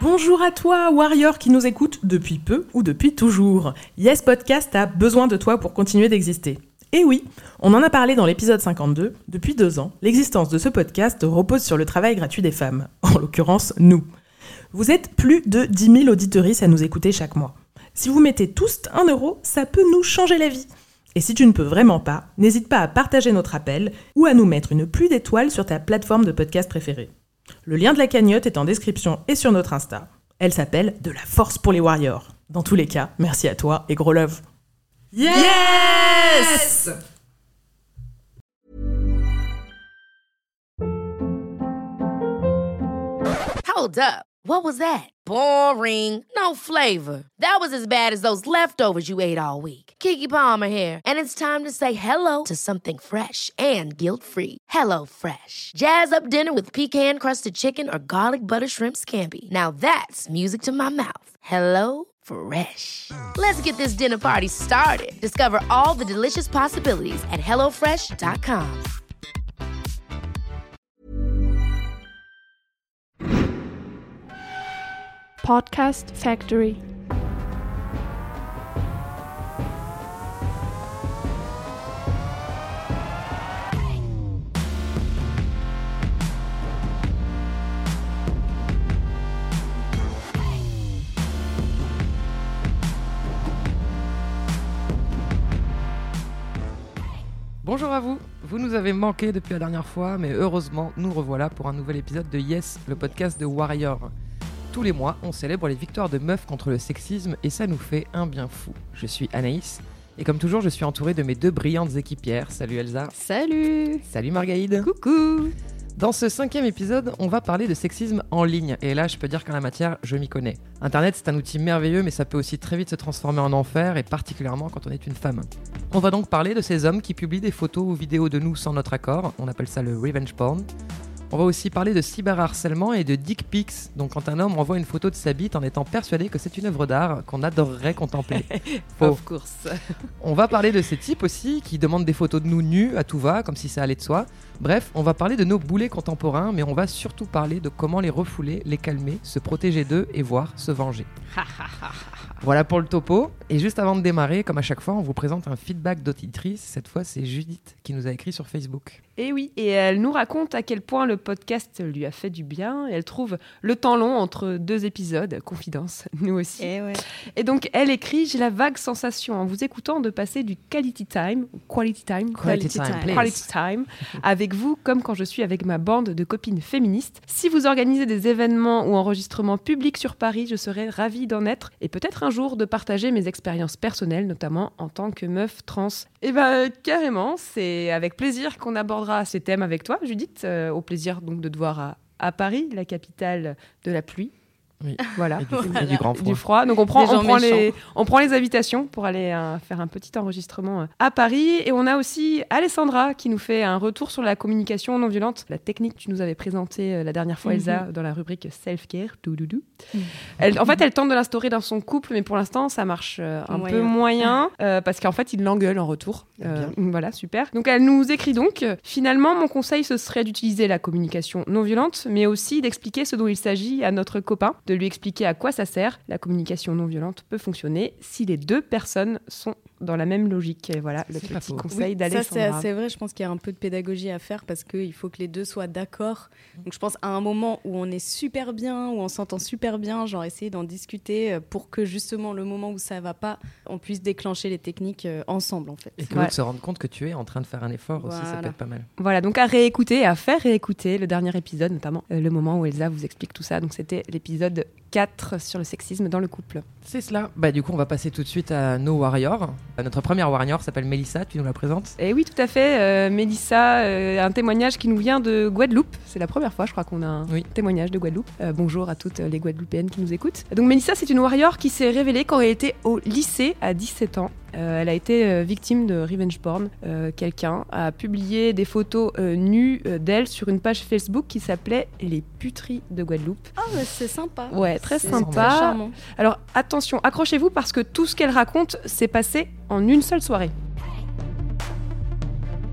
Bonjour à toi, Warrior qui nous écoute depuis peu ou depuis toujours. Yes Podcast a besoin de toi pour continuer d'exister. Et oui, on en a parlé dans l'épisode 52, depuis 2 ans, l'existence de ce podcast repose sur le travail gratuit des femmes, en l'occurrence nous. Vous êtes plus de 10 000 auditeuristes à nous écouter chaque mois. Si vous mettez tous 1 euro, ça peut nous changer la vie. Et si tu ne peux vraiment pas, n'hésite pas à partager notre appel ou à nous mettre une pluie d'étoiles sur ta plateforme de podcast préférée. Le lien de la cagnotte est en description et sur notre Insta. Elle s'appelle « De la force pour les Warriors ». Dans tous les cas, merci à toi et gros love. Yes! Hold up. What was that? Boring. No flavor. That was as bad as those leftovers you ate all week. Keke Palmer here, and it's time to say hello to something fresh and guilt-free. Hello Fresh. Jazz up dinner with pecan-crusted chicken or garlic butter shrimp scampi. Now that's music to my mouth. Hello Fresh. Let's get this dinner party started. Discover all the delicious possibilities at hellofresh.com. Podcast Factory. Bonjour à vous, vous nous avez manqué depuis la dernière fois, mais heureusement, nous revoilà pour un nouvel épisode de Yes, le podcast de Warrior. Tous les mois, on célèbre les victoires de meufs contre le sexisme et ça nous fait un bien fou. Je suis Anaïs et comme toujours, je suis entouré de mes 2 brillantes équipières. Salut Elsa. Salut. Salut Margaïde. Coucou. Dans ce 5e épisode, on va parler de sexisme en ligne et là, je peux dire qu'en la matière, je m'y connais. Internet, c'est un outil merveilleux, mais ça peut aussi très vite se transformer en enfer et particulièrement quand on est une femme. On va donc parler de ces hommes qui publient des photos ou vidéos de nous sans notre accord, on appelle ça le revenge porn. On va aussi parler de cyberharcèlement et de dick pics, donc quand un homme envoie une photo de sa bite en étant persuadé que c'est une œuvre d'art qu'on adorerait contempler. Of course. On va parler de ces types aussi qui demandent des photos de nous nus à tout va, comme si ça allait de soi. Bref, on va parler de nos boulets contemporains, mais on va surtout parler de comment les refouler, les calmer, se protéger d'eux et voire se venger. Voilà pour le topo. Et juste avant de démarrer, comme à chaque fois, on vous présente un feedback d'auditrice. Cette fois, c'est Judith qui nous a écrit sur Facebook. Et oui, et elle nous raconte à quel point le podcast lui a fait du bien. Et elle trouve le temps long entre 2 épisodes, confidence, nous aussi. Et donc, elle écrit « J'ai la vague sensation en vous écoutant de passer du quality time avec vous, comme quand je suis avec ma bande de copines féministes. Si vous organisez des événements ou enregistrements publics sur Paris, je serais ravie d'en être et peut-être un jour de partager mes expériences personnelles, notamment en tant que meuf trans. » Et carrément, c'est avec plaisir qu'on abordera ces thèmes avec toi, Judith. Au plaisir donc de te voir à Paris, la capitale de la pluie. Oui. Voilà. Et du grand froid. Du froid. Donc on prend les invitations pour aller faire un petit enregistrement à Paris. Et on a aussi Alessandra qui nous fait un retour sur la communication non violente. La technique que tu nous avais présentée la dernière fois, Elsa, dans la rubrique Self-Care. Elle tente de l'instaurer dans son couple, mais pour l'instant, ça marche un peu moyen parce qu'en fait, il l'engueule en retour. Voilà, super. Donc elle nous écrit donc « Finalement, mon conseil, ce serait d'utiliser la communication non violente, mais aussi d'expliquer ce dont il s'agit à notre copain, de lui expliquer à quoi ça sert. La communication non violente peut fonctionner si les 2 personnes sont dans la même logique. » Et voilà le petit conseil d'Alessandra. Ça, c'est assez vrai. Je pense qu'il y a un peu de pédagogie à faire parce qu'il faut que les 2 soient d'accord. Donc, je pense à un moment où on est super bien, où on s'entend super bien, genre essayer d'en discuter pour que justement le moment où ça va pas, on puisse déclencher les techniques ensemble en fait. Et que l'autre se rende compte que tu es en train de faire un effort aussi, ça peut être pas mal. Voilà, donc à faire réécouter le dernier épisode, notamment le moment où Elsa vous explique tout ça. Donc c'était l'épisode 4 sur le sexisme dans le couple. C'est cela. Du coup, on va passer tout de suite à nos warriors. Notre première warrior s'appelle Mélissa, tu nous la présentes ? Et oui, tout à fait. Mélissa, un témoignage qui nous vient de Guadeloupe. C'est la première fois, je crois, qu'on a un témoignage de Guadeloupe. Bonjour à toutes les Guadeloupéennes qui nous écoutent. Donc Mélissa, c'est une warrior qui s'est révélée quand elle était au lycée à 17 ans. Elle a été victime de revenge porn. Quelqu'un a publié des photos nues d'elle sur une page Facebook qui s'appelait Les Puteries de Guadeloupe. Ah, mais c'est sympa. Ouais, très c'est sympa. Très charmant. Alors attention, accrochez-vous parce que tout ce qu'elle raconte s'est passé en une seule soirée.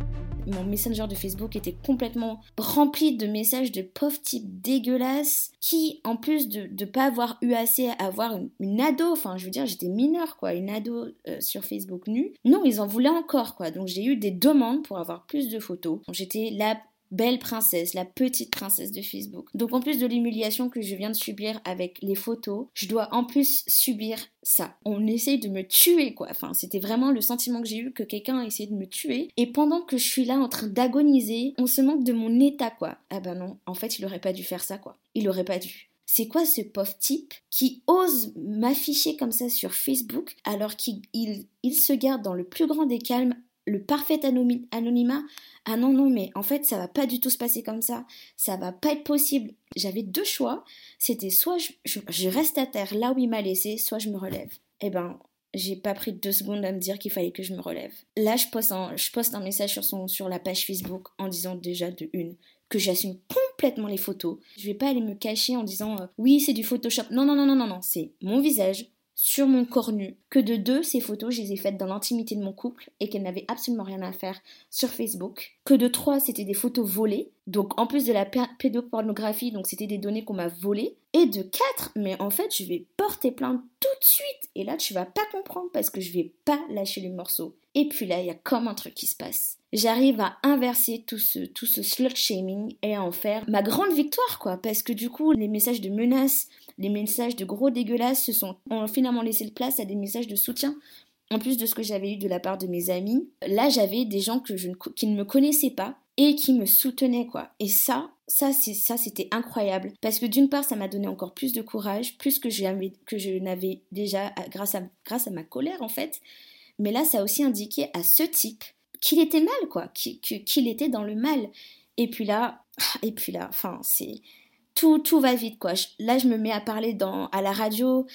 mon Messenger de Facebook était complètement rempli de messages de pauvres types dégueulasses qui, en plus de pas avoir eu assez à avoir une ado, enfin je veux dire j'étais mineure quoi, une ado sur Facebook nue, non ils en voulaient encore quoi, donc j'ai eu des demandes pour avoir plus de photos. Donc, j'étais la belle princesse, la petite princesse de Facebook. Donc en plus de l'humiliation que je viens de subir avec les photos, je dois en plus subir ça. On essaye de me tuer quoi. Enfin, c'était vraiment le sentiment que j'ai eu, que quelqu'un a essayé de me tuer. Et pendant que je suis là en train d'agoniser, on se moque de mon état quoi. Ah bah non, en fait il aurait pas dû faire ça quoi. Il aurait pas dû. C'est quoi ce pauvre type qui ose m'afficher comme ça sur Facebook alors qu'il se garde dans le plus grand des calmes, le parfait anonymat. Ah non, mais en fait, ça va pas du tout se passer comme ça. Ça va pas être possible. J'avais 2 choix. C'était soit je reste à terre là où il m'a laissé, soit je me relève. Eh ben, j'ai pas pris 2 secondes à me dire qu'il fallait que je me relève. Là, je poste un message sur la page Facebook en disant déjà de une que j'assume complètement les photos. Je vais pas aller me cacher en disant oui, c'est du Photoshop. Non, c'est mon visage sur mon corps nu. Que de 2, ces photos, je les ai faites dans l'intimité de mon couple et qu'elles n'avaient absolument rien à faire sur Facebook. Que de 3, c'était des photos volées, donc en plus de la pédopornographie, donc c'était des données qu'on m'a volées. Et de 4, mais en fait, je vais porter plainte tout de suite. Et là, tu vas pas comprendre parce que je vais pas lâcher le morceau. Et puis là, il y a comme un truc qui se passe. J'arrive à inverser tout ce slut-shaming et à en faire ma grande victoire, quoi. Parce que du coup, les messages de menaces, les messages de gros dégueulasses ont finalement laissé place à des messages de soutien. En plus de ce que j'avais eu de la part de mes amis, là, j'avais des gens qui ne me connaissaient pas et qui me soutenaient, quoi. Et ça, c'était incroyable. Parce que d'une part, ça m'a donné encore plus de courage, plus que je n'avais déjà grâce à ma colère, en fait. Mais là, ça a aussi indiqué à ce type qu'il était mal, quoi, qu'il était dans le mal. Et puis là, enfin, c'est... Tout va vite, quoi. Là, je me mets à parler à la radio,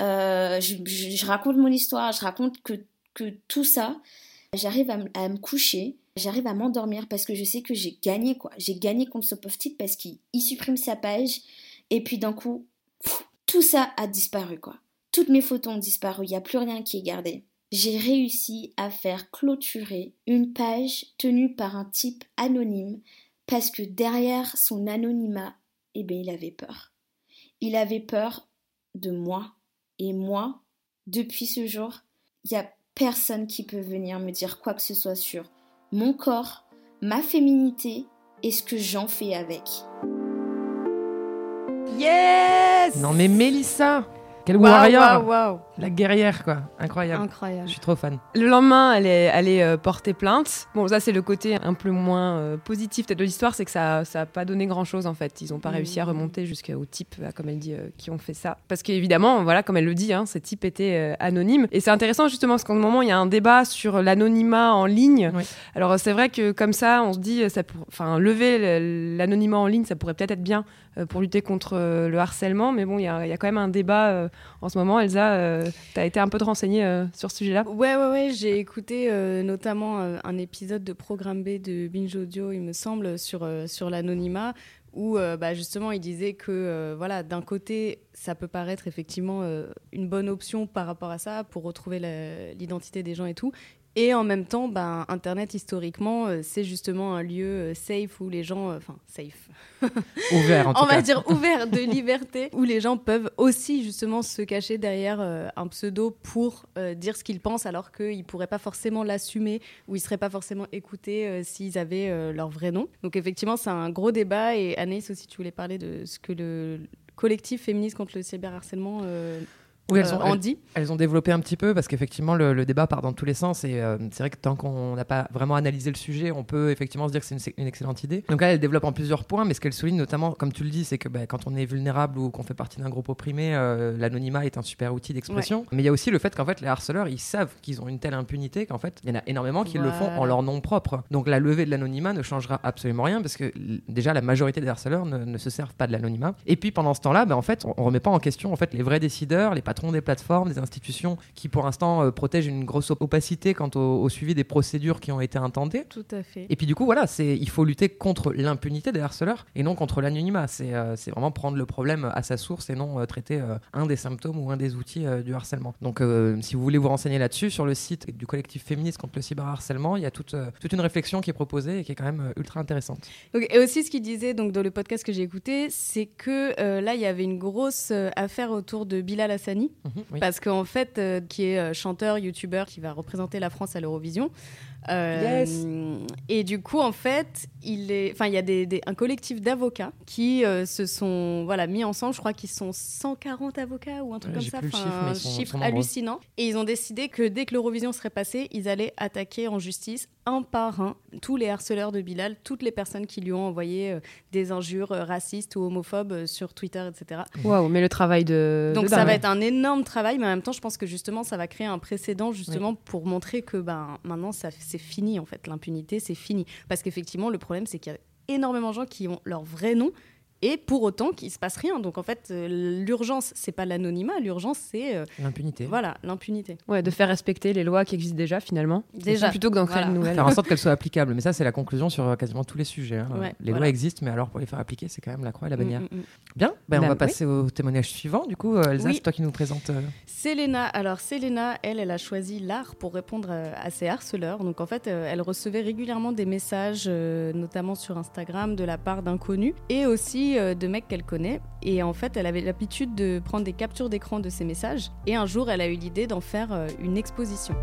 je raconte mon histoire, je raconte que tout ça. J'arrive à me coucher, j'arrive à m'endormir parce que je sais que j'ai gagné, quoi. J'ai gagné contre ce pauvre type parce qu'il supprime sa page. Et puis d'un coup, tout ça a disparu, quoi. Toutes mes photos ont disparu, il n'y a plus rien qui est gardé. J'ai réussi à faire clôturer une page tenue par un type anonyme parce que derrière son anonymat, eh bien, il avait peur. Il avait peur de moi. Et moi, depuis ce jour, il n'y a personne qui peut venir me dire quoi que ce soit sur mon corps, ma féminité et ce que j'en fais avec. Yes! Non mais Mélissa, quelle warrior! Wow. La guerrière, quoi. Incroyable. Incroyable. Je suis trop fan. Le lendemain, elle est porter plainte. Bon, ça, c'est le côté un peu moins positif peut-être de l'histoire, c'est que ça a pas donné grand-chose, en fait. Ils n'ont pas réussi à remonter jusqu'au type, comme elle dit, qui ont fait ça. Parce qu'évidemment, voilà, comme elle le dit, ces types étaient anonymes. Et c'est intéressant, justement, parce qu'en ce moment, il y a un débat sur l'anonymat en ligne. Oui. Alors, c'est vrai que comme ça, on se dit, lever l'anonymat en ligne, ça pourrait peut-être être bien pour lutter contre le harcèlement. Mais bon, il y a quand même un débat en ce moment. Elsa, t'as été un peu renseignée sur ce sujet-là ? Ouais, j'ai écouté notamment un épisode de Programme B de Binge Audio, il me semble, sur l'anonymat, où justement il disait que d'un côté, ça peut paraître effectivement une bonne option par rapport à ça, pour retrouver l'identité des gens et tout. Et en même temps, Internet, historiquement, c'est justement un lieu safe où les gens... safe. Ouvert, en tout cas. On va dire ouvert de liberté, où les gens peuvent aussi, justement, se cacher derrière un pseudo pour dire ce qu'ils pensent, alors qu'ils ne pourraient pas forcément l'assumer, ou ils ne seraient pas forcément écoutés s'ils avaient leur vrai nom. Donc, effectivement, c'est un gros débat. Et Anaïs, aussi, tu voulais parler de ce que le collectif féministe contre le cyberharcèlement... Oui, elles ont développé un petit peu parce qu'effectivement le débat part dans tous les sens et c'est vrai que tant qu'on n'a pas vraiment analysé le sujet, on peut effectivement se dire que c'est une excellente idée. Donc là, elle développe en plusieurs points, mais ce qu'elle souligne notamment, comme tu le dis, c'est que quand on est vulnérable ou qu'on fait partie d'un groupe opprimé, l'anonymat est un super outil d'expression. Ouais. Mais il y a aussi le fait qu'en fait les harceleurs, ils savent qu'ils ont une telle impunité qu'en fait il y en a énormément qui le font en leur nom propre. Donc la levée de l'anonymat ne changera absolument rien parce que déjà la majorité des harceleurs ne se servent pas de l'anonymat. Et puis pendant ce temps-là, en fait on remet pas en question en fait les vrais décideurs, les patrons des plateformes, des institutions qui pour l'instant protègent une grosse opacité quant au suivi des procédures qui ont été intentées. Tout à fait. Et puis du coup, voilà, il faut lutter contre l'impunité des harceleurs et non contre l'anonymat. C'est vraiment prendre le problème à sa source et non traiter un des symptômes ou un des outils du harcèlement. Donc si vous voulez vous renseigner là-dessus, sur le site du collectif féministe contre le cyberharcèlement, il y a toute une réflexion qui est proposée et qui est quand même ultra intéressante. Donc, et aussi ce qu'il disait donc, dans le podcast que j'ai écouté, c'est que là, il y avait une grosse affaire autour de Bilal Hassani, Oui. parce qu'en fait, qui est chanteur, youtubeur, qui va représenter la France à l'Eurovision. Yes. Et du coup, en fait, il y a un collectif d'avocats qui se sont mis ensemble. Je crois qu'ils sont 140 avocats ou un truc comme ça. Un chiffre hallucinant. Et ils ont décidé que dès que l'Eurovision serait passée, ils allaient attaquer en justice un par un tous les harceleurs de Bilal, toutes les personnes qui lui ont envoyé des injures racistes ou homophobes sur Twitter, etc. Waouh, mais le travail de... Donc de ça dingue. va être un énorme travail, mais en même temps, je pense que justement, ça va créer un précédent justement pour montrer que maintenant, c'est fini en fait, l'impunité, c'est fini. Parce qu'effectivement, le problème, c'est qu'il y a énormément de gens qui ont leur vrai nom et pour autant qu'il ne se passe rien. Donc en fait, l'urgence, c'est pas l'anonymat, l'urgence, c'est l'impunité. Voilà, l'impunité. Ouais, de faire respecter les lois qui existent déjà finalement, plutôt que d'en créer de nouvelles. Faire en sorte qu'elles soient applicables. Mais ça, c'est la conclusion sur quasiment tous les sujets. Hein. Ouais, les lois existent, mais alors pour les faire appliquer, c'est quand même la croix et la bannière. Bien, on va oui. passer au témoignage suivant. Du coup, Elsa, Oui. c'est toi qui nous présente. Selena. Alors Selena, elle a choisi l'art pour répondre à ses harceleurs. Donc en fait, elle recevait régulièrement des messages, notamment sur Instagram, de la part d'inconnus et aussi de mecs qu'elle connaît. Et en fait, elle avait l'habitude de prendre des captures d'écran de ces messages. Et un jour, elle a eu l'idée d'en faire une exposition.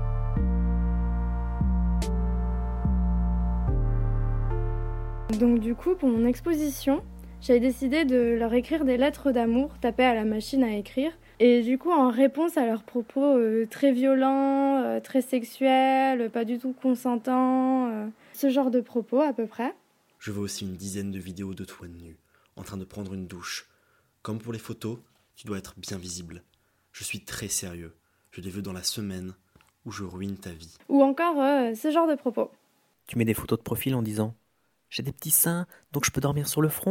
Donc du coup, pour mon exposition, j'avais décidé de leur écrire des lettres d'amour tapées à la machine à écrire. Et du coup, en réponse à leurs propos très violents, très sexuels, pas du tout consentants, ce genre de propos à peu près. Je veux aussi une dizaine de vidéos de toi nue, en train de prendre une douche. Comme pour les photos, tu dois être bien visible. Je suis très sérieux. Je les veux dans la semaine où je ruine ta vie. Ou encore ce genre de propos. Tu mets des photos de profil en disant « J'ai des petits seins, donc je peux dormir sur le front ?»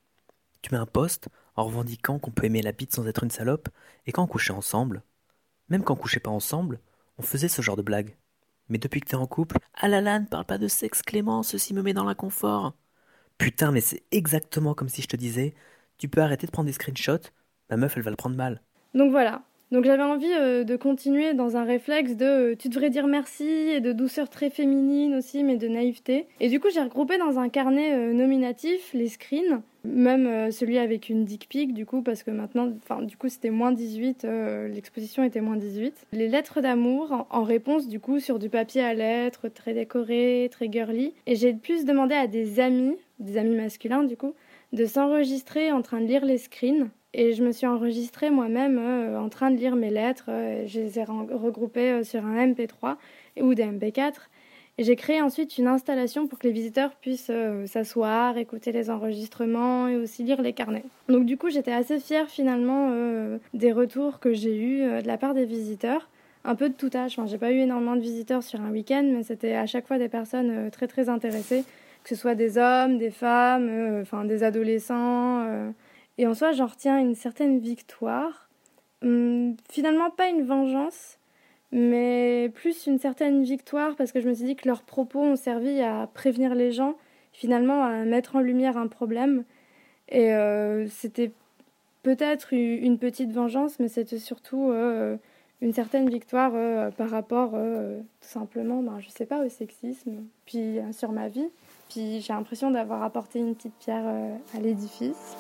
Tu mets un post en revendiquant qu'on peut aimer la bite sans être une salope et quand on couchait ensemble. Même quand on couchait pas ensemble, on faisait ce genre de blagues. Mais depuis que t'es en couple, « Ah là là, ne parle pas de sexe Clément, ceci me met dans l'inconfort. » Putain, mais c'est exactement comme si je te disais « Tu peux arrêter de prendre des screenshots, ma meuf elle va le prendre mal. » Donc voilà. Donc j'avais envie de continuer dans un réflexe de tu devrais dire merci et de douceur très féminine aussi, mais de naïveté. Et du coup, j'ai regroupé dans un carnet nominatif les screens, même celui avec une dick pic du coup, parce que maintenant, du coup, c'était moins 18, l'exposition était moins 18. Les lettres d'amour en réponse du coup sur du papier à lettres, très décoré, très girly. Et j'ai plus demandé à des amis masculins du coup, de s'enregistrer en train de lire les screens. Et je me suis enregistrée moi-même en train de lire mes lettres. Je les ai regroupées sur un MP3 ou des MP4. Et j'ai créé ensuite une installation pour que les visiteurs puissent s'asseoir, écouter les enregistrements et aussi lire les carnets. Donc du coup, j'étais assez fière finalement des retours que j'ai eus de la part des visiteurs. Un peu de tout âge. Enfin, j'ai pas eu énormément de visiteurs sur un week-end, mais c'était à chaque fois des personnes très très intéressées. Que ce soit des hommes, des femmes, des adolescents... Et en soi, j'en retiens une certaine victoire. Finalement, pas une vengeance, mais plus une certaine victoire parce que je me suis dit que leurs propos ont servi à prévenir les gens, finalement à mettre en lumière un problème. Et c'était peut-être une petite vengeance, mais c'était surtout une certaine victoire par rapport tout simplement, je sais pas, au sexisme, puis sur ma vie. Puis j'ai l'impression d'avoir apporté une petite pierre à l'édifice.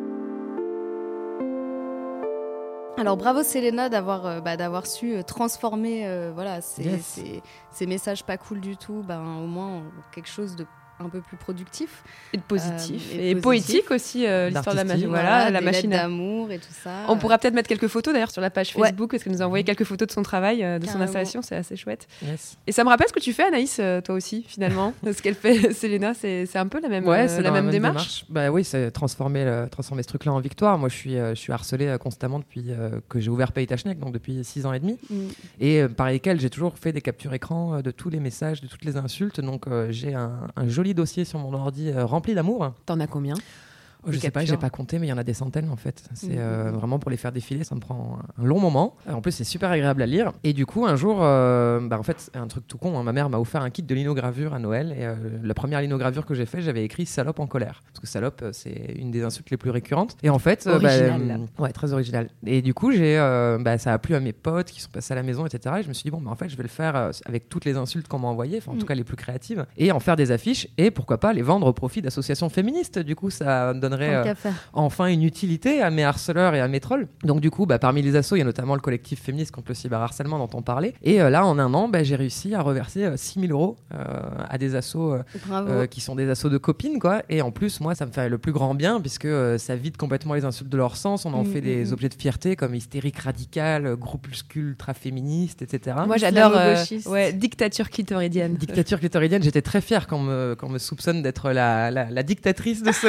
Alors bravo Selena d'avoir su transformer ces messages pas cool du tout, au moins en quelque chose de un peu plus productif et de positif et poétique aussi, l'histoire de la machine, la machine d'amour et tout ça. On pourra peut-être mettre quelques photos d'ailleurs sur la page Facebook parce qu'elle nous a envoyé quelques photos de son travail, de son installation, c'est assez chouette. Yes. Et ça me rappelle ce que tu fais, Anaïs, toi aussi finalement. Ce qu'elle fait, Selena, c'est un peu la même, la même démarche. Bah oui, c'est transformer ce truc-là en victoire. Moi, je suis harcelée constamment depuis que j'ai ouvert Paytachnek, donc depuis 6 ans et demi. Et par lesquels j'ai toujours fait des captures écran de tous les messages, de toutes les insultes. Donc j'ai un joli dossier sur mon ordi rempli d'amour. T'en as combien ? Je sais pas, j'ai pas compté, mais il y en a des centaines en fait. C'est vraiment pour les faire défiler, ça me prend un long moment. En plus, c'est super agréable à lire. Et du coup, un jour, en fait, un truc tout con, hein, ma mère m'a offert un kit de linogravure à Noël. Et la première linogravure que j'ai fait, j'avais écrit salope en colère. Parce que salope, c'est une des insultes les plus récurrentes. Et en fait, ouais, très original. Et du coup, ça a plu à mes potes qui sont passés à la maison, etc. Et je me suis dit, bon, en fait, je vais le faire avec toutes les insultes qu'on m'a envoyées, en tout cas les plus créatives, et en faire des affiches. Et pourquoi pas les vendre au profit d'associations féministes. Du coup, ça donnerait enfin une utilité à mes harceleurs et à mes trolls. Donc du coup, parmi les assos, il y a notamment le collectif féministe contre le cyberharcèlement dont on parlait. Et là, en un an, j'ai réussi à reverser 6 000 € à des assos qui sont des assos de copines, quoi. Et en plus, moi, ça me fait le plus grand bien puisque ça vide complètement les insultes de leur sens. On en fait des objets de fierté comme hystérique radicale, groupuscule ultra féministe, etc. Moi, j'adore dictature clitoridienne. Dictature clitoridienne, j'étais très fière quand on me soupçonne d'être la dictatrice de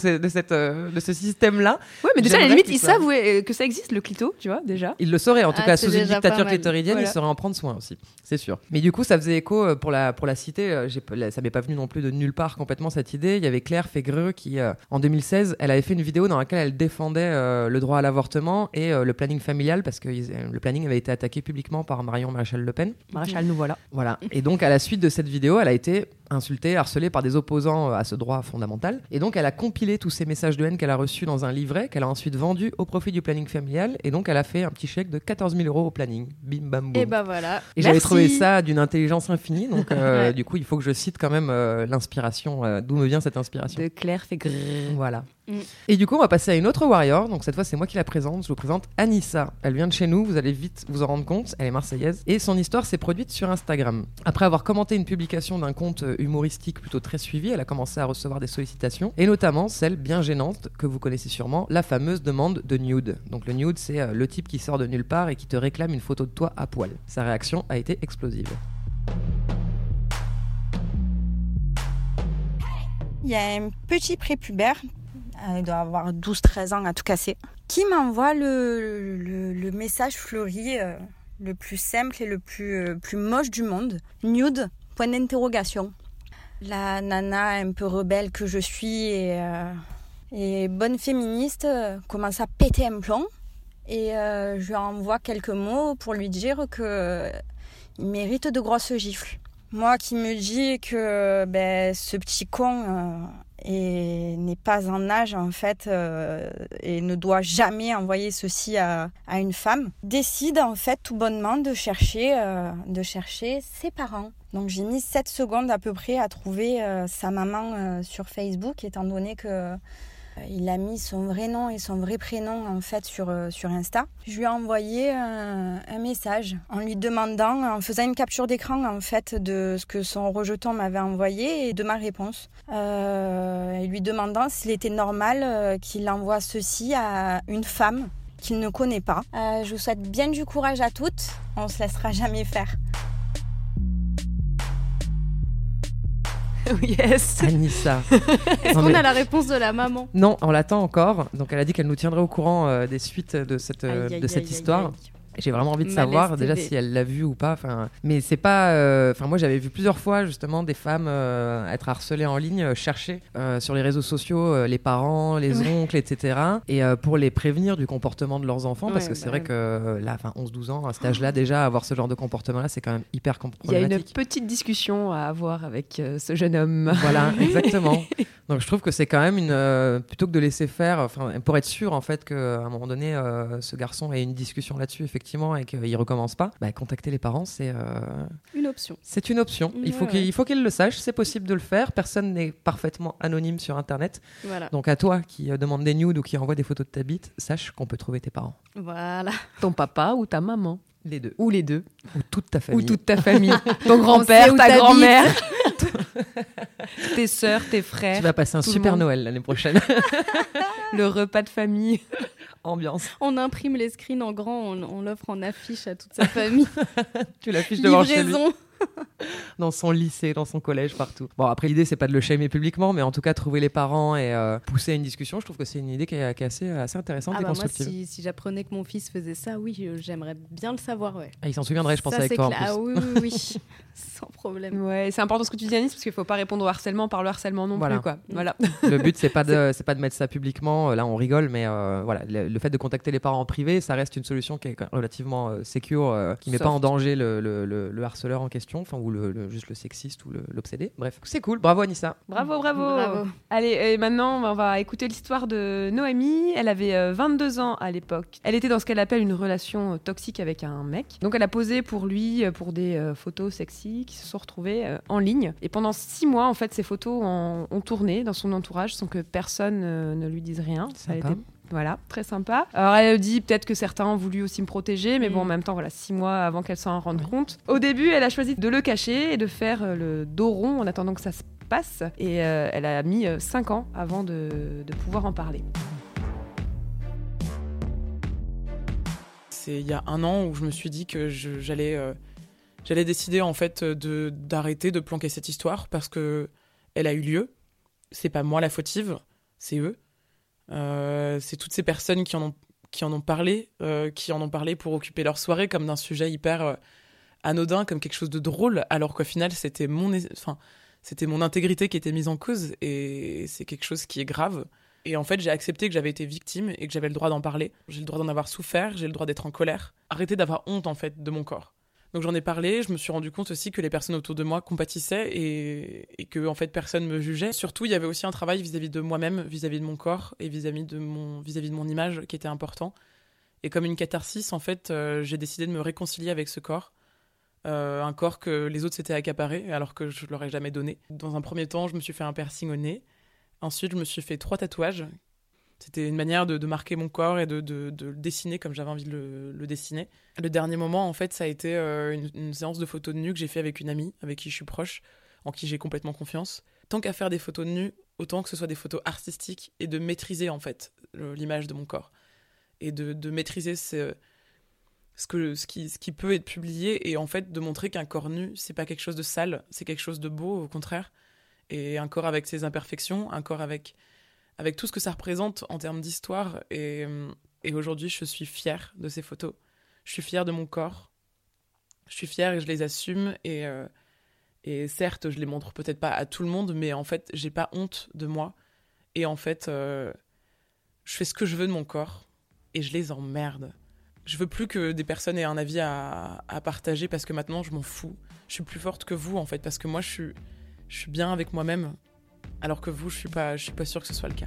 ce système-là. Ouais, mais déjà, à la limite, ils savent que ça existe, le clito, tu vois, déjà. Ils le sauraient, en tout cas, sous une dictature clitoridienne, voilà. Ils sauraient en prendre soin aussi, c'est sûr. Mais du coup, ça faisait écho pour la cité. Ça m'est pas venu non plus de nulle part complètement cette idée. Il y avait Claire Fégreux qui, en 2016, elle avait fait une vidéo dans laquelle elle défendait le droit à l'avortement et le planning familial parce que le planning avait été attaqué publiquement par Marion Maréchal Le Pen. Maréchal, nous voilà. Voilà. Et donc, à la suite de cette vidéo, elle a été insultée, harcelée par des opposants à ce droit fondamental. Et donc, elle a compilé tous ces messages de haine qu'elle a reçus dans un livret qu'elle a ensuite vendu au profit du planning familial. Et donc, elle a fait un petit chèque de 14 000 € au planning. Bim, bam, boum. Et voilà. Et j'avais trouvé ça d'une intelligence infinie. Donc, du coup, il faut que je cite quand même l'inspiration. D'où me vient cette inspiration ? De Claire Fégreux. Voilà. Et du coup, on va passer à une autre warrior. Donc, cette fois, c'est moi qui la présente. Je vous présente Anissa. Elle vient de chez nous. Vous allez vite vous en rendre compte. Elle est marseillaise. Et son histoire s'est produite sur Instagram. Après avoir commenté une publication d'un compte humoristique plutôt très suivi, elle a commencé à recevoir des sollicitations. Et notamment celle bien gênante que vous connaissez sûrement, la fameuse demande de nude. Donc, le nude, c'est le type qui sort de nulle part et qui te réclame une photo de toi à poil. Sa réaction a été explosive. Il y a un petit prépubère, il doit avoir 12-13 ans à tout casser, qui m'envoie le message fleuri le plus simple et le plus moche du monde. Nude, point d'interrogation. La nana un peu rebelle que je suis et bonne féministe commence à péter un plomb et je lui envoie quelques mots pour lui dire qu'il mérite de grosses gifles. Moi qui me dis que ce petit con n'est pas en âge en fait et ne doit jamais envoyer ceci à une femme, décide en fait tout bonnement de chercher ses parents. Donc j'ai mis 7 secondes à peu près à trouver sa maman sur Facebook, étant donné que il a mis son vrai nom et son vrai prénom en fait sur Insta. Je lui ai envoyé un message en lui demandant, en faisant une capture d'écran en fait de ce que son rejeton m'avait envoyé et de ma réponse. Et lui demandant s'il était normal qu'il envoie ceci à une femme qu'il ne connaît pas. Je vous souhaite bien du courage à toutes. On se laissera jamais faire. Yes. Anissa. Est-ce qu'on a la réponse de la maman ? Non, on l'attend encore. Donc elle a dit qu'elle nous tiendrait au courant des suites de cette histoire. J'ai vraiment envie de savoir déjà si elle l'a vu ou pas. Mais c'est pas. Moi, j'avais vu plusieurs fois justement des femmes être harcelées en ligne, chercher sur les réseaux sociaux les parents, les oncles, etc. Et pour les prévenir du comportement de leurs enfants, parce que c'est vrai que là, 11-12 ans, à cet âge-là, déjà avoir ce genre de comportement-là, c'est quand même hyper problématique. Il y a une petite discussion à avoir avec ce jeune homme. Voilà, exactement. Donc je trouve que c'est quand même plutôt que de laisser faire, pour être sûr en fait qu'à un moment donné, ce garçon ait une discussion là-dessus effectivement et qu'il recommence pas, contacter les parents, c'est une option. C'est une option. Il faut qu'ils le sachent. C'est possible de le faire. Personne n'est parfaitement anonyme sur Internet. Voilà. Donc à toi qui demande des nudes ou qui envoie des photos de ta bite, sache qu'on peut trouver tes parents. Voilà. Ton papa ou ta maman. Les deux. Ou les deux. Ou toute ta famille. Ou toute ta famille. Ton grand-père, ta grand-mère. Tes sœurs, tes frères. Tu vas passer un super Noël l'année prochaine. Le repas de famille. Ambiance. On imprime les screens en grand, on l'offre en affiche à toute sa famille. Tu l'affiches devant chez lui. Dans son lycée, dans son collège, partout. Bon, après, l'idée, c'est pas de le shamer publiquement, mais en tout cas, trouver les parents et pousser à une discussion, je trouve que c'est une idée qui est assez intéressante et constructive. Moi, si j'apprenais que mon fils faisait ça, oui, j'aimerais bien le savoir, ouais. Ah, il s'en souviendrait, je pense, ça, avec toi, en clair. plus. Ah oui. Sans problème. Ouais, c'est important ce que tu dis, Anis, parce qu'il faut pas répondre au harcèlement par le harcèlement non plus, quoi. Voilà. Le but, c'est pas de mettre ça publiquement, là, on rigole, mais voilà, le fait de contacter les parents en privé, ça reste une solution qui est relativement secure, qui met pas en danger le harceleur en question, enfin, ou juste le sexiste ou l'obsédé. Bref, c'est cool. Bravo, Anissa. Bravo. Allez, et maintenant, on va écouter l'histoire de Noémie. Elle avait 22 ans à l'époque. Elle était dans ce qu'elle appelle une relation toxique avec un mec. Donc, elle a posé pour lui pour des photos sexy qui se sont retrouvées en ligne. Et pendant 6 mois, en fait, ces photos ont tourné dans son entourage sans que personne ne lui dise rien. Ça a été... Voilà, très sympa. Alors elle dit peut-être que certains ont voulu aussi me protéger, mais bon, en même temps, voilà, 6 mois avant qu'elle s'en rende compte. Au début, elle a choisi de le cacher et de faire le dos rond en attendant que ça se passe. Et elle a mis 5 ans avant de pouvoir en parler. C'est il y a 1 an où je me suis dit que j'allais décider en fait d'arrêter de planquer cette histoire parce que elle a eu lieu. C'est pas moi la fautive, c'est eux. C'est toutes ces personnes qui en ont parlé pour occuper leur soirée comme d'un sujet hyper anodin, comme quelque chose de drôle, alors qu'au final c'était mon intégrité qui était mise en cause et c'est quelque chose qui est grave. Et en fait j'ai accepté que j'avais été victime et que j'avais le droit d'en parler. J'ai le droit d'en avoir souffert, j'ai le droit d'être en colère. Arrêter d'avoir honte en fait de mon corps. Donc j'en ai parlé, je me suis rendu compte aussi que les personnes autour de moi compatissaient et que en fait personne me jugeait. Surtout, il y avait aussi un travail vis-à-vis de moi-même, vis-à-vis de mon corps et vis-à-vis de mon image qui était important. Et comme une catharsis, en fait, j'ai décidé de me réconcilier avec ce corps. Un corps que les autres s'étaient accaparés alors que je leur ai jamais donné. Dans un premier temps, je me suis fait un piercing au nez. Ensuite, je me suis fait 3 tatouages. C'était une manière de marquer mon corps et de le dessiner comme j'avais envie de le dessiner. Le dernier moment, en fait, ça a été une séance de photos de nu que j'ai fait avec une amie, avec qui je suis proche, en qui j'ai complètement confiance. Tant qu'à faire des photos de nu, autant que ce soit des photos artistiques et de maîtriser, en fait, l'image de mon corps. Et de maîtriser ce qui peut être publié et en fait de montrer qu'un corps nu, c'est pas quelque chose de sale, c'est quelque chose de beau, au contraire. Et un corps avec ses imperfections, un corps avec tout ce que ça représente en termes d'histoire. Et aujourd'hui, je suis fière de ces photos. Je suis fière de mon corps. Je suis fière et je les assume. Et certes, je les montre peut-être pas à tout le monde, mais en fait, j'ai pas honte de moi. Et en fait, je fais ce que je veux de mon corps. Et je les emmerde. Je veux plus que des personnes aient un avis à partager parce que maintenant, je m'en fous. Je suis plus forte que vous, en fait, parce que moi, je suis bien avec moi-même. Alors que vous, je suis pas sûre que ce soit le cas.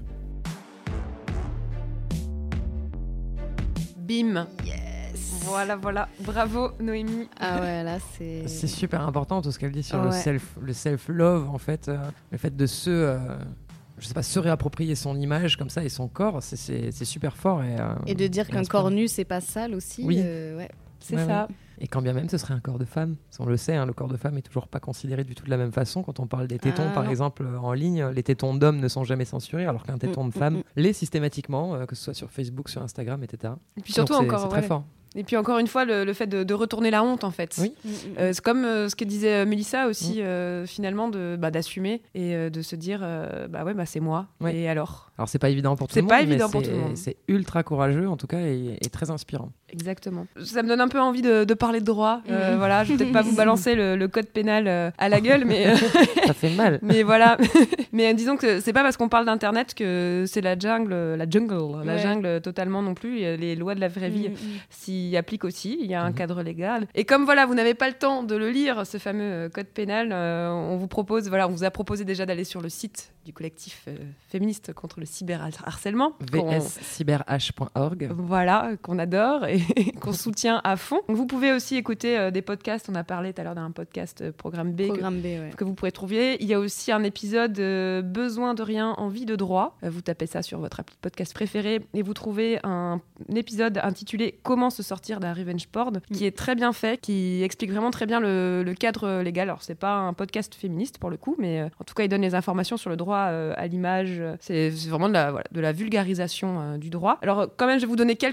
Bim. Yes. Voilà. Bravo, Noémie. Ah ouais, là, c'est... C'est super important tout ce qu'elle dit sur le self-love, en fait. Le fait de se réapproprier son image comme ça et son corps, c'est super fort. Et de dire qu'un corps nu, c'est pas sale aussi. Oui. C'est ça. Ouais. Et quand bien même ce serait un corps de femme, on le sait, le corps de femme est toujours pas considéré du tout de la même façon. Quand on parle des tétons, par exemple, en ligne, les tétons d'hommes ne sont jamais censurés, alors qu'un téton de femme l'est systématiquement, que ce soit sur Facebook, sur Instagram, etc. Et puis surtout donc c'est très fort. Et puis encore une fois, le fait de retourner la honte, en fait. Oui. C'est comme ce que disait Mélissa aussi, finalement, d'assumer et de se dire, c'est moi. Ouais. Et alors c'est pas évident pour tout le monde. C'est pas évident pour tout le monde. C'est ultra courageux, en tout cas, et très inspirant. Exactement. Ça me donne un peu envie de parler de droit. Voilà, je vais peut-être pas vous balancer le code pénal à la gueule, mais ça fait mal. Mais voilà. Mais disons que c'est pas parce qu'on parle d'internet que c'est la jungle totalement non plus. Les lois de la vraie vie s'y appliquent aussi. Il y a un cadre légal. Et comme voilà, vous n'avez pas le temps de le lire, ce fameux code pénal, on vous a proposé déjà d'aller sur le site du collectif féministe contre le cyberharcèlement. vscyberh.org. Voilà, qu'on adore et qu'on soutient à fond. Donc, vous pouvez aussi écouter des podcasts. On a parlé tout à l'heure d'un podcast Programme B, que vous pourrez trouver. Il y a aussi un épisode Besoin de rien, envie de droit. Vous tapez ça sur votre appli de podcast préféré et vous trouvez un épisode intitulé Comment se sortir d'un revenge porn, qui est très bien fait, qui explique vraiment très bien le cadre légal. Alors c'est pas un podcast féministe pour le coup, mais en tout cas il donne les informations sur le droit à l'image. C'est vraiment de la vulgarisation du droit. Alors quand même, je vais vous donner quelques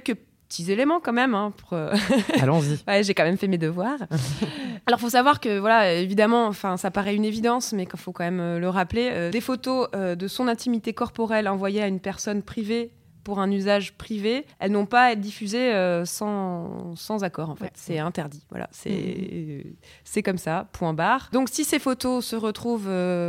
petits éléments quand même. Allons-y. Ouais, j'ai quand même fait mes devoirs. Alors, il faut savoir que, voilà, évidemment, ça paraît une évidence, mais qu'il faut quand même le rappeler. Des photos de son intimité corporelle envoyées à une personne privée pour un usage privé, elles n'ont pas à être diffusées sans accord, en fait. Ouais. C'est interdit. Voilà, c'est comme ça, point barre. Donc, si ces photos se retrouvent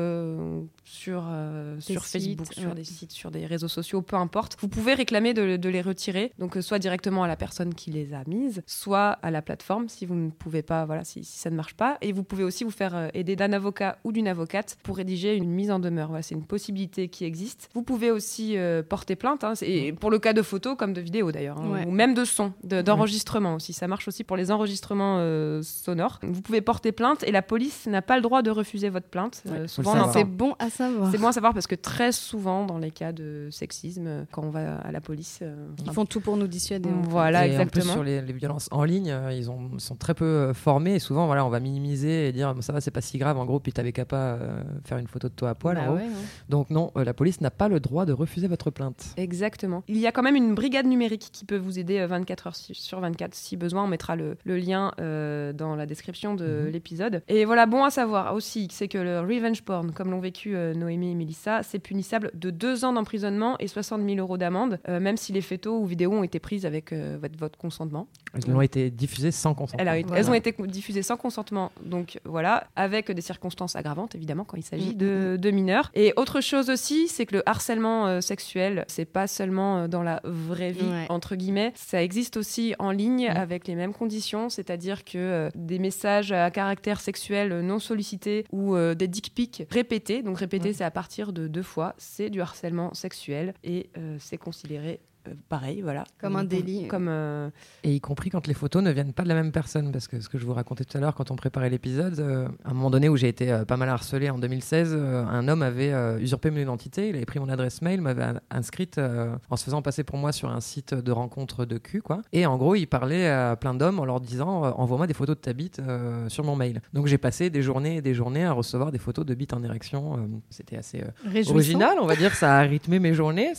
sur Facebook, sur des sites, sur des réseaux sociaux, peu importe, vous pouvez réclamer de les retirer. Donc, soit directement à la personne qui les a mises, soit à la plateforme, si vous ne pouvez pas, voilà, si ça ne marche pas. Et vous pouvez aussi vous faire aider d'un avocat ou d'une avocate pour rédiger une mise en demeure. Voilà, c'est une possibilité qui existe. Vous pouvez aussi porter plainte, et pour le cas de photos comme de vidéos d'ailleurs, ou même de sons, d'enregistrement aussi. Ça marche aussi pour les enregistrements sonores. Vous pouvez porter plainte et la police n'a pas le droit de refuser votre plainte. Souvent, c'est bon à savoir. C'est bon à savoir parce que très souvent, dans les cas de sexisme, quand on va à la police... ils font tout pour nous dissuader. Voilà, et exactement. En plus, sur les violences en ligne, ils sont très peu formés et souvent, voilà, on va minimiser et dire ça va, c'est pas si grave, en gros, puis t'avais qu'à pas faire une photo de toi à poil. en gros. Donc non, la police n'a pas le droit de refuser votre plainte. Exactement. Il y a quand même une brigade numérique qui peut vous aider 24 heures sur 24 si besoin. On mettra le lien dans la description de l'épisode. Et voilà, bon à savoir aussi, c'est que le revenge porn, comme l'ont vécu Noémie et Mélissa, c'est punissable de 2 ans d'emprisonnement et 60 000 € d'amende, même si les photos ou vidéos ont été prises avec votre consentement. Elles ont été diffusées sans consentement. Elles ont été diffusées sans consentement, donc voilà, avec des circonstances aggravantes, évidemment, quand il s'agit de mineurs. Et autre chose aussi, c'est que le harcèlement sexuel, c'est pas seulement dans la vraie vie, entre guillemets, ça existe aussi en ligne avec les mêmes conditions, c'est-à-dire que des messages à caractère sexuel non sollicités ou des dick pics répétés, donc répétés c'est à partir de 2 fois, c'est du harcèlement sexuel et c'est considéré pareil, voilà. Comme un délit. Et y compris quand les photos ne viennent pas de la même personne, parce que ce que je vous racontais tout à l'heure quand on préparait l'épisode, à un moment donné où j'ai été pas mal harcelé en 2016, un homme avait usurpé mon identité, il avait pris mon adresse mail, m'avait inscrite en se faisant passer pour moi sur un site de rencontre de cul, quoi. Et en gros, il parlait à plein d'hommes en leur disant envoie-moi des photos de ta bite sur mon mail. Donc j'ai passé des journées et des journées à recevoir des photos de bite en érection. C'était assez original, on va dire, ça a rythmé mes journées.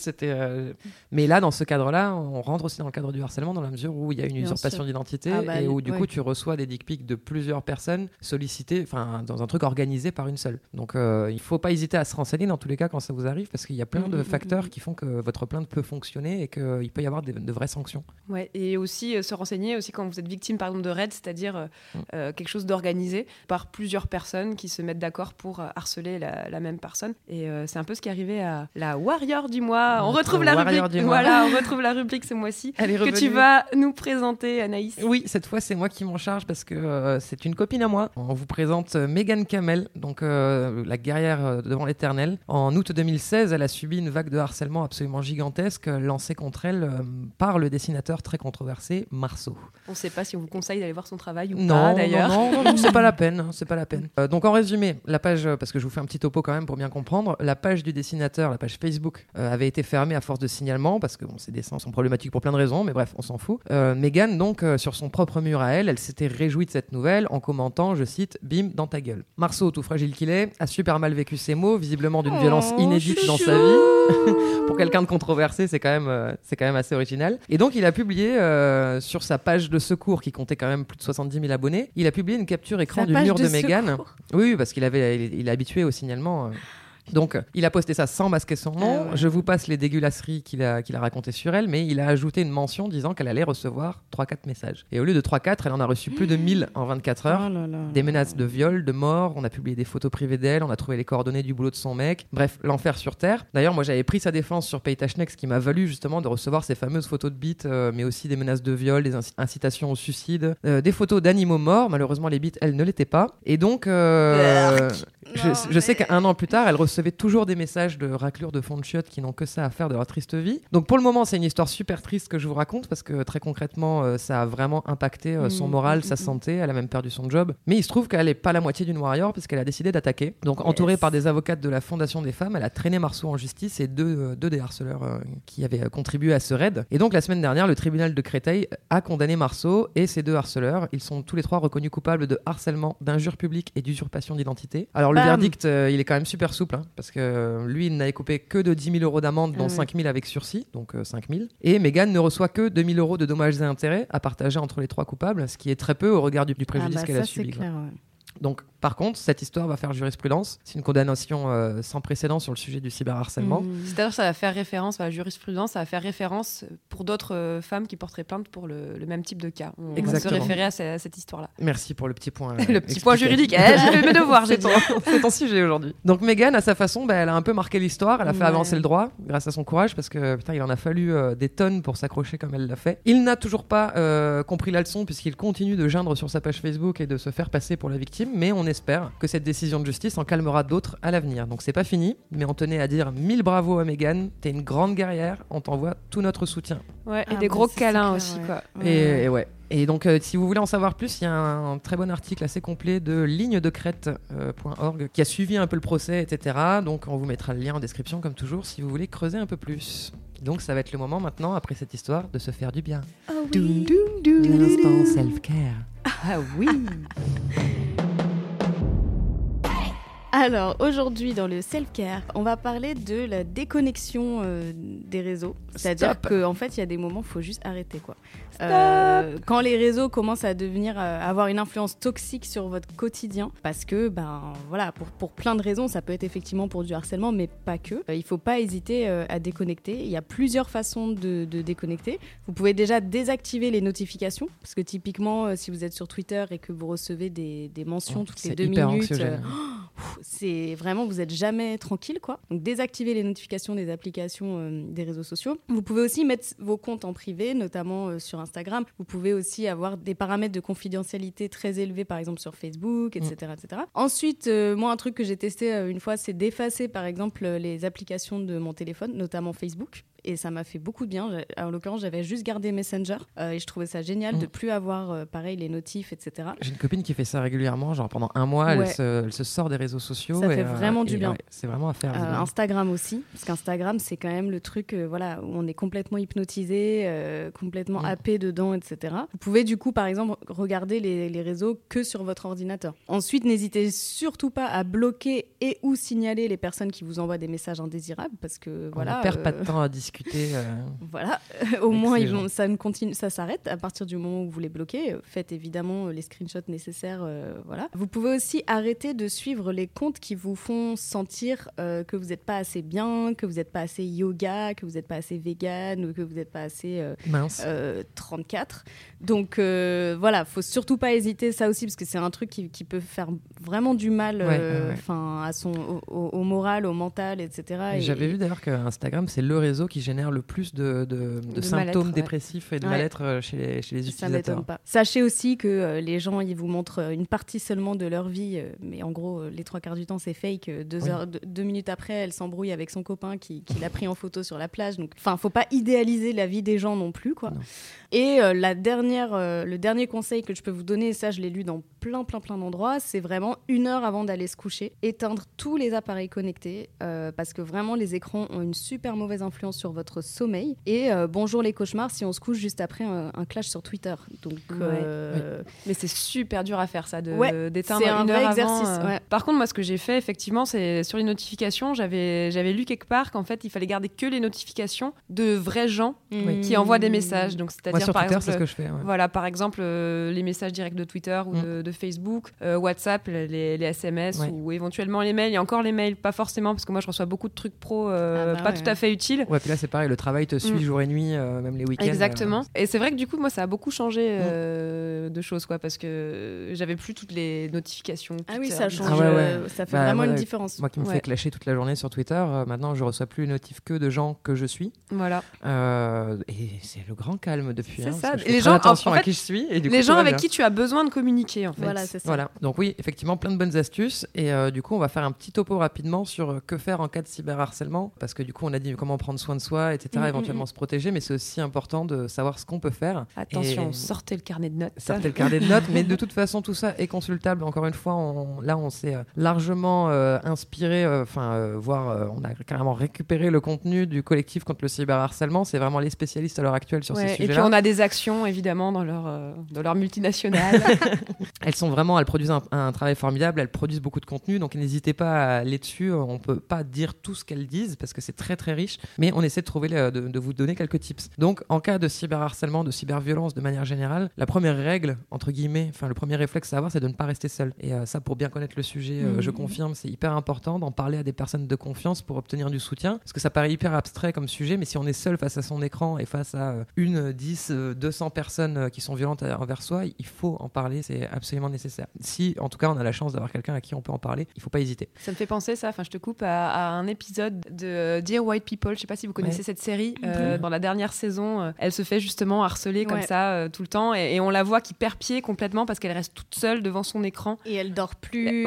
Mais là, dans ce cadre-là, on rentre aussi dans le cadre du harcèlement dans la mesure où il y a une usurpation d'identité et où du coup tu reçois des dick pics de plusieurs personnes sollicitées, dans un truc organisé par une seule. Donc il faut pas hésiter à se renseigner dans tous les cas quand ça vous arrive, parce qu'il y a plein de facteurs qui font que votre plainte peut fonctionner et qu'il peut y avoir de vraies sanctions. Ouais, et aussi se renseigner aussi quand vous êtes victime par exemple de raid, c'est-à-dire quelque chose d'organisé par plusieurs personnes qui se mettent d'accord pour harceler la même personne. Et c'est un peu ce qui est arrivé à la Warrior du mois. On retrouve la rubrique. Voilà, on retrouve la rubrique ce mois-ci que tu vas nous présenter, Anaïs. Oui, cette fois c'est moi qui m'en charge parce que c'est une copine à moi. On vous présente Megan Kamel, donc la guerrière devant l'éternel. En août 2016, elle a subi une vague de harcèlement absolument gigantesque lancée contre elle par le dessinateur très controversé Marceau. On ne sait pas si on vous conseille d'aller voir son travail ou pas d'ailleurs. Non, c'est pas la peine. C'est pas la peine. Donc en résumé, la page, parce que je vous fais un petit topo quand même pour bien comprendre, la page du dessinateur, la page Facebook, avait été fermée à force de signalements parce que ces dessins sont problématiques pour plein de raisons, mais bref, on s'en fout. Megan, donc, sur son propre mur à elle s'était réjouie de cette nouvelle en commentant, je cite, bim, dans ta gueule. Marceau, tout fragile qu'il est, a super mal vécu ces mots, visiblement d'une violence inédite dans sa vie. Pour quelqu'un de controversé, c'est quand même assez original. Et donc, il a publié sur sa page de secours, qui comptait quand même plus de 70 000 abonnés, il a publié une capture écran du mur de Megan. Oui, parce qu'il est habitué au signalement. Donc, il a posté ça sans masquer son nom. Je vous passe les dégueulasseries qu'il a racontées sur elle, mais il a ajouté une mention disant qu'elle allait recevoir 3-4 messages. Et au lieu de 3-4, elle en a reçu plus de 1000 en 24 heures. Des menaces de viol, de mort. On a publié des photos privées d'elle. On a trouvé les coordonnées du boulot de son mec. Bref, l'enfer sur Terre. D'ailleurs, moi, j'avais pris sa défense sur Paytachnex, qui m'a valu justement de recevoir ces fameuses photos de bites, mais aussi des menaces de viol, des incitations au suicide, des photos d'animaux morts. Malheureusement, les bites, elles ne l'étaient pas. Et donc, je sais qu'un an plus tard, elle recevait toujours des messages de raclures de fond de chiottes qui n'ont que ça à faire de leur triste vie. Donc pour le moment, c'est une histoire super triste que je vous raconte parce que très concrètement, ça a vraiment impacté son moral, sa santé. Elle a même perdu son job. Mais il se trouve qu'elle n'est pas la moitié d'une warrior parce qu'elle a décidé d'attaquer. Donc entourée par des avocates de la Fondation des femmes, elle a traîné Marceau en justice et deux des harceleurs qui avaient contribué à ce raid. Et donc la semaine dernière, le tribunal de Créteil a condamné Marceau et ces 2 harceleurs. Ils sont tous les 3 reconnus coupables de harcèlement, d'injure publique et d'usurpation d'identité. Alors le verdict, il est quand même super souple. parce que lui, il n'avait coupé que de 10 000 € d'amende, dont 5 000 avec sursis, donc 5 000. Et Meghan ne reçoit que 2 000 € de dommages et intérêts à partager entre les 3 coupables, ce qui est très peu au regard du préjudice qu'elle a subi. C'est clair, ouais. Donc, par contre, cette histoire va faire jurisprudence. C'est une condamnation sans précédent sur le sujet du cyberharcèlement. C'est-à-dire que ça va faire référence à la jurisprudence, ça va faire référence pour d'autres femmes qui porteraient plainte pour le même type de cas. On va se référer à cette histoire-là. Merci pour le petit point. Le petit point juridique. J'ai fait mes devoirs, j'ai dit. C'est ton sujet aujourd'hui. Donc, Meghan, à sa façon, elle a un peu marqué l'histoire. Elle a fait avancer le droit grâce à son courage parce que putain, il en a fallu des tonnes pour s'accrocher comme elle l'a fait. Il n'a toujours pas compris la leçon puisqu'il continue de geindre sur sa page Facebook et de se faire passer pour la victime, mais on espère que cette décision de justice en calmera d'autres à l'avenir. Donc c'est pas fini, mais on tenait à dire 1000 bravos à Meghan, t'es une grande guerrière, on t'envoie tout notre soutien. Ouais, et des gros câlins aussi, quoi. Et ouais. Et donc, si vous voulez en savoir plus, il y a un très bon article assez complet de lignedecrète.org qui a suivi un peu le procès, etc. Donc, on vous mettra le lien en description, comme toujours, si vous voulez creuser un peu plus. Donc, ça va être le moment maintenant, après cette histoire, de se faire du bien. Oh oui. L'instant self-care. Ah oui. Alors, aujourd'hui, dans le self-care, on va parler de la déconnexion des réseaux. C'est-à-dire qu'en fait, il y a des moments où il faut juste arrêter, quoi. Quand les réseaux commencent à devenir, avoir une influence toxique sur votre quotidien, parce que, voilà, pour plein de raisons, ça peut être effectivement pour du harcèlement, mais pas que. Il ne faut pas hésiter à déconnecter. Il y a plusieurs façons de déconnecter. Vous pouvez déjà désactiver les notifications, parce que typiquement, si vous êtes sur Twitter et que vous recevez des mentions toutes les 2 minutes, c'est vraiment, vous n'êtes jamais tranquille, quoi. Donc, désactivez les notifications des applications des réseaux sociaux. Vous pouvez aussi mettre vos comptes en privé, notamment sur Instagram. Vous pouvez aussi avoir des paramètres de confidentialité très élevés, par exemple sur Facebook, etc. etc. Ensuite, moi, un truc que j'ai testé une fois, c'est d'effacer, par exemple, les applications de mon téléphone, notamment Facebook. Et ça m'a fait beaucoup de bien. En l'occurrence, j'avais juste gardé Messenger et je trouvais ça génial de plus avoir, pareil, les notifs, etc. J'ai une copine qui fait ça régulièrement, genre pendant un mois, elle se sort des réseaux sociaux. Ça fait vraiment du bien. Ouais, c'est vraiment à faire. Instagram aussi, parce qu'Instagram, c'est quand même le truc voilà, où on est complètement hypnotisé, complètement happé dedans, etc. Vous pouvez du coup, par exemple, regarder les réseaux que sur votre ordinateur. Ensuite, n'hésitez surtout pas à bloquer et ou signaler les personnes qui vous envoient des messages indésirables, parce que voilà. On ne perd pas de temps à discuter. Voilà, au moins ça s'arrête à partir du moment où vous les bloquez. Faites évidemment les screenshots nécessaires. Voilà. Vous pouvez aussi arrêter de suivre les comptes qui vous font sentir que vous n'êtes pas assez bien, que vous n'êtes pas assez yoga, que vous n'êtes pas assez vegan ou que vous n'êtes pas assez 34. Donc voilà, faut surtout pas hésiter, ça aussi, parce que c'est un truc qui peut faire vraiment du mal à au moral, au mental, etc. J'avais vu d'ailleurs que Instagram, c'est le réseau qui génère le plus de symptômes dépressifs et de mal-être chez les utilisateurs. Ça m'étonne pas. Sachez aussi que les gens, ils vous montrent une partie seulement de leur vie, mais en gros, les 3/4 du temps, c'est fake. 2 minutes après, elle s'embrouille avec son copain qui l'a pris en photo sur la plage. Donc, faut pas idéaliser la vie des gens non plus, quoi. Non. Et le dernier conseil que je peux vous donner, et ça, je l'ai lu dans plein d'endroits, c'est vraiment 1 heure avant d'aller se coucher, éteindre tous les appareils connectés, parce que vraiment, les écrans ont une super mauvaise influence sur votre sommeil. Et bonjour les cauchemars si on se couche juste après un clash sur Twitter. Donc, mais c'est super dur à faire ça, d'éteindre 1 heure exercice, avant. Par contre, moi, ce que j'ai fait, effectivement, c'est sur les notifications, j'avais lu quelque part qu'en fait, il fallait garder que les notifications de vrais gens qui envoient des messages. Donc, c'est-à-dire, sur par Twitter, exemple, c'est ce que je fais. Voilà, par exemple, les messages directs de Twitter ou de Facebook, WhatsApp, les SMS ou éventuellement les mails. Et encore les mails, pas forcément, parce que moi, je reçois beaucoup de trucs pro tout à fait utiles. Ouais, puis là, c'est pareil, le travail te suit jour et nuit, même les week-ends. Exactement. Et c'est vrai que du coup, moi, ça a beaucoup changé de choses, quoi, parce que j'avais plus toutes les notifications. Ah oui, ça change. Ça fait vraiment une différence. Moi qui me fais clasher toute la journée sur Twitter, maintenant, je reçois plus les notifs que de gens que je suis. Voilà. Et c'est le grand calme depuis. C'est ça. Les gens, attention à qui je suis. Et du les coup, gens avec qui tu as besoin de communiquer, en fait. Voilà, c'est ça. Voilà. Donc oui, effectivement, plein de bonnes astuces. Et du coup, on va faire un petit topo rapidement sur que faire en cas de cyberharcèlement, parce que du coup, on a dit comment prendre soin de soi, etc., éventuellement se protéger, mais c'est aussi important de savoir ce qu'on peut faire. Attention, sortez le carnet de notes. Sortez le carnet de notes, mais de toute façon, tout ça est consultable. Encore une fois, on s'est largement inspiré, voire on a carrément récupéré le contenu du collectif contre le cyberharcèlement. C'est vraiment les spécialistes à l'heure actuelle sur ces sujets-là. Et puis on a des actions, évidemment, dans leur multinationale. Elles Elles produisent un travail formidable, elles produisent beaucoup de contenu, donc n'hésitez pas à aller dessus. On peut pas dire tout ce qu'elles disent parce que c'est très très riche, mais on essaie de trouver de vous donner quelques tips. Donc en cas de cyberharcèlement, de cyberviolence de manière générale, la première règle, entre guillemets, le premier réflexe à avoir, c'est de ne pas rester seul. Et ça, pour bien connaître le sujet, je confirme, c'est hyper important d'en parler à des personnes de confiance pour obtenir du soutien, parce que ça paraît hyper abstrait comme sujet, mais si on est seul face à son écran et face à 10, 200 personnes qui sont violentes envers soi, il faut en parler, c'est absolument nécessaire. Si en tout cas on a la chance d'avoir quelqu'un à qui on peut en parler, il faut pas hésiter. Ça me fait penser ça, je te coupe, à un épisode de Dear White People, je sais pas si vous connaissez cette série, dans la dernière saison, elle se fait justement harceler comme ça tout le temps, et on la voit qui perd pied complètement parce qu'elle reste toute seule devant son écran. Et elle dort plus.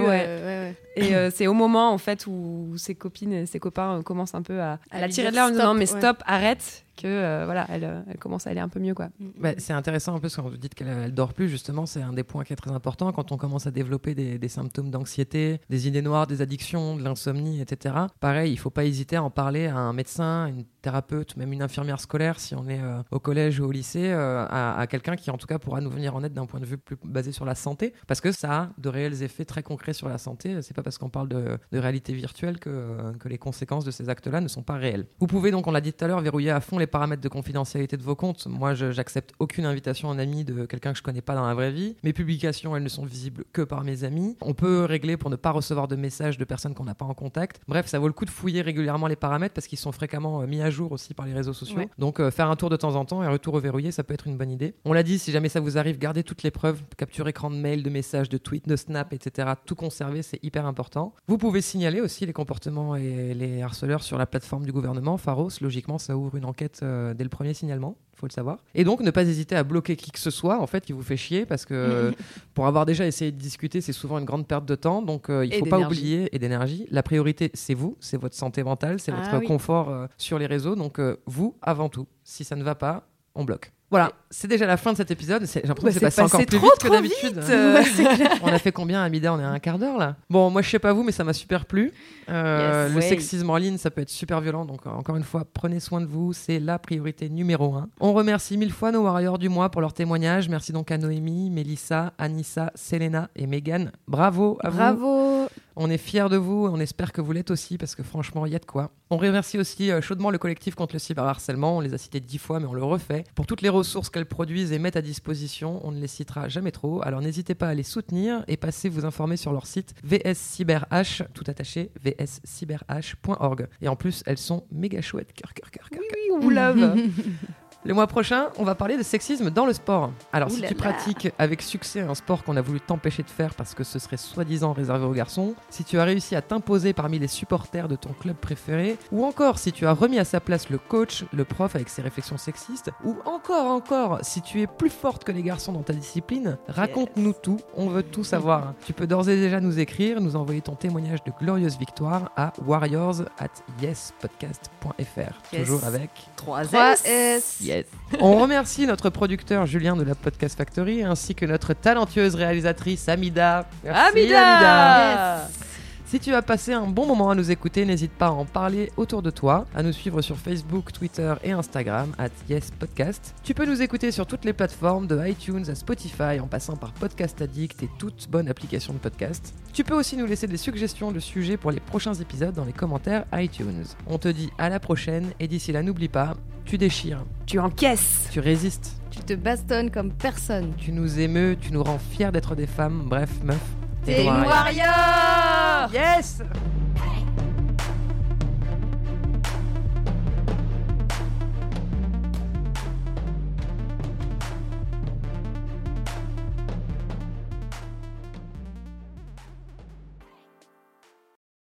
Et c'est au moment en fait où ses copines et ses copains commencent un peu à la tirer de là en disant non mais stop, arrête, que elle commence à aller un peu mieux, quoi. C'est intéressant un peu ce que vous dites qu'elle dort plus, justement, c'est un des points qui est très important quand on commence à développer des symptômes d'anxiété, des idées noires, des addictions, de l'insomnie, etc. Pareil, il faut pas hésiter à en parler à un médecin, une thérapeute, même une infirmière scolaire si on est au collège ou au lycée, à quelqu'un qui en tout cas pourra nous venir en aide d'un point de vue plus basé sur la santé, parce que ça a de réels effets très concrets sur la santé. C'est pas parce qu'on parle de réalité virtuelle que les conséquences de ces actes-là ne sont pas réelles. Vous pouvez donc, on l'a dit tout à l'heure, verrouiller à fond les paramètres de confidentialité de vos comptes. Moi, j'accepte aucune invitation en ami de quelqu'un que je connais pas dans la vraie vie. Mes publications, elles ne sont visibles que par mes amis. On peut régler pour ne pas recevoir de messages de personnes qu'on n'a pas en contact. Bref, ça vaut le coup de fouiller régulièrement les paramètres parce qu'ils sont fréquemment mis à jour aussi par les réseaux sociaux. Donc faire un tour de temps en temps et un retour reverrouillé, ça peut être une bonne idée. On l'a dit, si jamais ça vous arrive, gardez toutes les preuves, capture écran de mail, de messages, de tweets, de snap, etc. Tout conserver, c'est hyper important. Vous pouvez signaler aussi les comportements et les harceleurs sur la plateforme du gouvernement, Pharos. Logiquement, ça ouvre une enquête dès le premier signalement, il faut le savoir. Et donc, ne pas hésiter à bloquer qui que ce soit, en fait, qui vous fait chier, parce que pour avoir déjà essayé de discuter, c'est souvent une grande perte de temps. Donc, il ne faut pas oublier, et d'énergie. La priorité, c'est vous, c'est votre santé mentale, c'est votre confort sur les réseaux. Donc, vous, avant tout. Si ça ne va pas, on bloque. Voilà, c'est déjà la fin de cet épisode. J'ai l'impression que c'est passé encore plus vite que d'habitude. On a fait combien, Amida? On est à un quart d'heure là. Bon, moi je sais pas vous, mais ça m'a super plu. Le sexisme en ligne, ça peut être super violent. Donc encore une fois, prenez soin de vous. C'est la priorité numéro 1. On remercie 1000 fois nos warriors du mois pour leur témoignage. Merci donc à Noémie, Mélissa, Anissa, Selena et Megan. Bravo à vous. Bravo. On est fiers de vous, on espère que vous l'êtes aussi, parce que franchement, il y a de quoi. On remercie aussi chaudement le collectif contre le cyberharcèlement, on les a cités 10 fois, mais on le refait. Pour toutes les ressources qu'elles produisent et mettent à disposition, on ne les citera jamais trop, alors n'hésitez pas à les soutenir et passez vous informer sur leur site VSCyberH, tout attaché, vscyberh.org. Et en plus, elles sont méga chouettes, cœur. Oui, on vous love. Le mois prochain, on va parler de sexisme dans le sport. Alors, si tu pratiques avec succès un sport qu'on a voulu t'empêcher de faire parce que ce serait soi-disant réservé aux garçons, si tu as réussi à t'imposer parmi les supporters de ton club préféré, ou encore si tu as remis à sa place le coach, le prof avec ses réflexions sexistes, ou encore, si tu es plus forte que les garçons dans ta discipline, raconte-nous tout, on veut tout savoir. Tu peux d'ores et déjà nous écrire, nous envoyer ton témoignage de glorieuse victoire à warriors@yespodcast.fr. Toujours avec 3S. Yes. On remercie notre producteur Julien de la Podcast Factory ainsi que notre talentueuse réalisatrice Amida. Merci, Amida. Yes. Si tu as passé un bon moment à nous écouter, n'hésite pas à en parler autour de toi, à nous suivre sur Facebook, Twitter et Instagram @yespodcast. Tu peux nous écouter sur toutes les plateformes, de iTunes à Spotify, en passant par Podcast Addict et toute bonne application de podcast. Tu peux aussi nous laisser des suggestions de sujets pour les prochains épisodes dans les commentaires iTunes. On te dit à la prochaine et d'ici là, n'oublie pas, tu déchires, tu encaisses, tu résistes, tu te bastonnes comme personne, tu nous émeus, tu nous rends fiers d'être des femmes, bref, meuf. T'es une warrior! Yes!